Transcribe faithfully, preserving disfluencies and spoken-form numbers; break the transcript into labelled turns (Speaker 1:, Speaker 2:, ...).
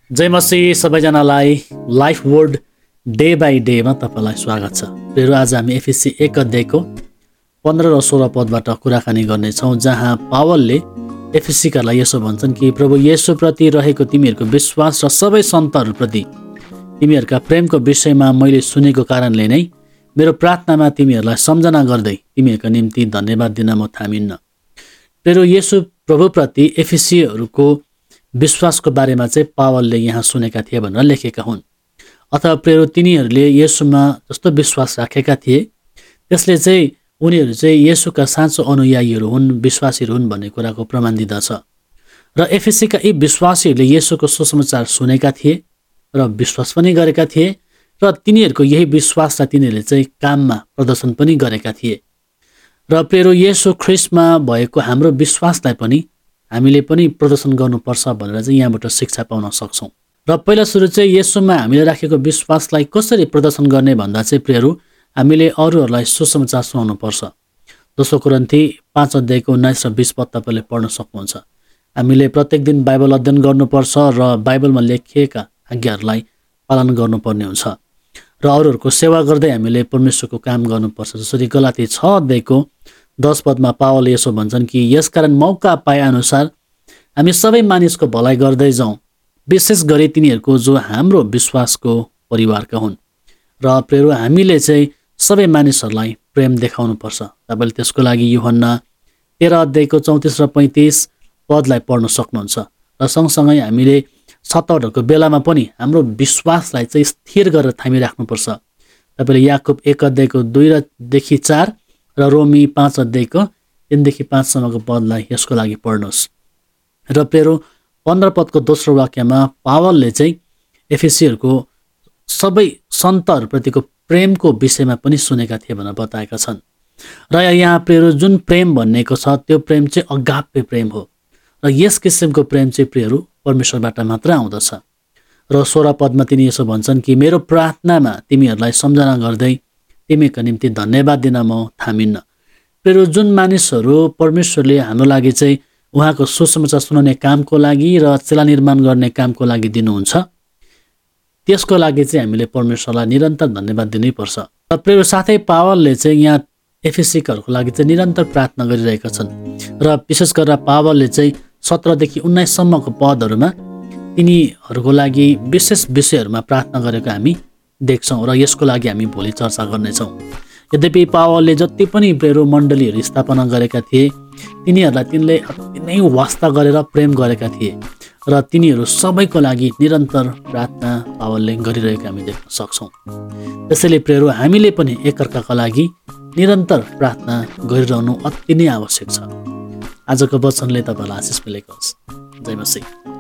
Speaker 1: जय मसीह सबैजनालाई life word day by डेमा तपाईँलाई स्वागत छ। प्रियहरू, आज हामी एफएससी एक अध्यायको पन्ध्र र सोह्र पदबाट कुराकानी गर्नेछौँ, जहाँ पावलले एफएससीकालाई यसो भन्छन् कि प्रभु येशूप्रति रहेको तिमीहरूको विश्वास र सबै सन्तहरूप्रति तिमीहरूका प्रेमको विषयमा मैले सुनेको कारणले नै मेरो प्रार्थनामा तिमीहरूलाई सम्झना गर्दै तिमीहरूका निम्ति धन्यवाद दिन म थामिन्न। प्रियहरू, येशू प्रभुप्रति एफएससीहरूको विश्वासको बारेमा चाहिँ पावलले यहाँ सुनेका थिए भनेर लेखेका हुन्। अथवा प्रियहरू, तिनीहरूले येशूमा जस्तो विश्वास राखेका थिए त्यसले चाहिँ उनीहरू चाहिँ येशूका साँचो अनुयायीहरू हुन्, विश्वासीहरू हुन् भन्ने कुराको प्रमाण दिँदछ। र एफएससीका यी विश्वासीहरूले येशूको सुसमाचार सुनेका थिए र विश्वास पनि गरेका थिए र तिनीहरूको यही विश्वासलाई तिनीहरूले चाहिँ काममा प्रदर्शन पनि गरेका थिए। र प्रियहरू, येशू ख्रिस्टमा भएको हाम्रो विश्वासलाई पनि हामीले पनि प्रदर्शन गर्नुपर्छ भनेर चाहिँ यहाँबाट शिक्षा पाउन सक्छौँ। र पहिला सुरु चाहिँ येशूमा हामीले राखेको विश्वासलाई कसरी प्रदर्शन गर्ने भन्दा चाहिँ प्रियहरू, हामीले अरूहरूलाई सुसमाचार सुनाउनु पर्छ। दोस्रो कोरिन्थी पाँच अध्यायको उन्नाइस र बिस पद तपाईँले पढ्न सक्नुहुन्छ। हामीले प्रत्येक दिन बाइबल अध्ययन गर्नुपर्छ र बाइबलमा लेखिएका आज्ञाहरूलाई पालन गर्नुपर्ने हुन्छ र अरूहरूको सेवा गर्दै हामीले परमेश्वरको काम गर्नुपर्छ। जसरी गलाती छ अध्यायको दस पदमा पावलले यसो भन्छन् कि यसकारण मौका पाए अनुसार हामी सबै मानिसको भलाइ गर्दै जाउँ, विशेष गरी तिनीहरूको जो हाम्रो विश्वासको परिवारका हुन्। र प्रियहरू, हामीले चाहिँ सबै मानिसहरूलाई प्रेम देखाउनुपर्छ। तपाईँले त्यसको लागि यूहन्ना तेह्र अध्यायको चौतिस र पैँतिस पदलाई पढ्न सक्नुहुन्छ। र सँगसँगै हामीले सतावटहरूको बेलामा पनि हाम्रो विश्वासलाई चाहिँ स्थिर गरेर थामिराख्नुपर्छ। तपाईँले याकुब एक अध्यायको दुई रदेखि चार र रोमी पाँच अध्यायको तिनदेखि पाँचसम्मको पदलाई यसको लागि पढ्नुहोस्। र प्रियहरू, पन्ध्र पदको दोस्रो वाक्यमा पावलले चाहिँ एफएससीहरूको सबै सन्तहरूप्रतिको प्रेमको विषयमा पनि सुनेका थिए भनेर बताएका छन्। र यहाँ प्रियहरू, जुन प्रेम भन्नेको छ त्यो प्रेम चाहिँ अगाप्य प्रेम हो। र यस किसिमको प्रेम चाहिँ प्रियहरू परमेश्वरबाट मात्र आउँदछ। र सोह्र पदमा तिनी यसो भन्छन् कि मेरो प्रार्थनामा तिमीहरूलाई सम्झना गर्दै तिमीको निम्ति धन्यवाद दिन म थामिन्न। प्रियहरू, जुन मानिसहरू परमेश्वरले हाम्रो लागि चाहिँ उहाँको सुसमाचार सुनाउने कामको लागि र चेला निर्माण गर्ने कामको लागि दिनुहुन्छ, त्यसको लागि चाहिँ हामीले परमेश्वरलाई निरन्तर धन्यवाद दिनैपर्छ। र प्रियहरू, साथै पावलले चाहिँ यहाँ एफएससीहरूको लागि चाहिँ निरन्तर प्रार्थना गरिरहेका छन्। र विशेष गरेर पावलले चाहिँ सत्रदेखि उन्नाइससम्मको पदहरूमा तिनीहरूको लागि विशेष विषयहरूमा प्रार्थना गरेको हामी देख्छौँ र यसको लागि हामी भोलि चर्चा गर्नेछौँ। यद्यपि पावलले जति पनि प्रियहरू मण्डलीहरू स्थापना गरेका थिए तिनीहरूलाई तिनले अति नै वास्ता गरेर प्रेम गरेका थिए र तिनीहरू सबैको लागि निरन्तर प्रार्थना पावलले गरिरहेको हामी देख्न सक्छौँ। त्यसैले प्रियहरू, हामीले पनि एकअर्काका लागि निरन्तर प्रार्थना गरिरहनु अति नै आवश्यक छ। आजको वचनले तपाईँलाई आशिष मिलेको होस्। जय मसीह।